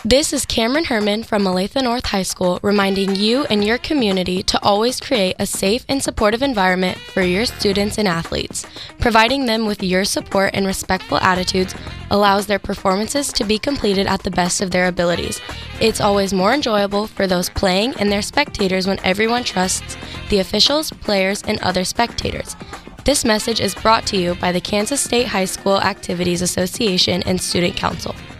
This is Cameron Herman from Olathe North High School reminding you and your community to always create a safe and supportive environment for your students and athletes. Providing them with your support and respectful attitudes allows their performances to be completed at the best of their abilities. It's always more enjoyable for those playing and their spectators when everyone trusts the officials, players, and other spectators. This message is brought to you by the Kansas State High School Activities Association and Student Council.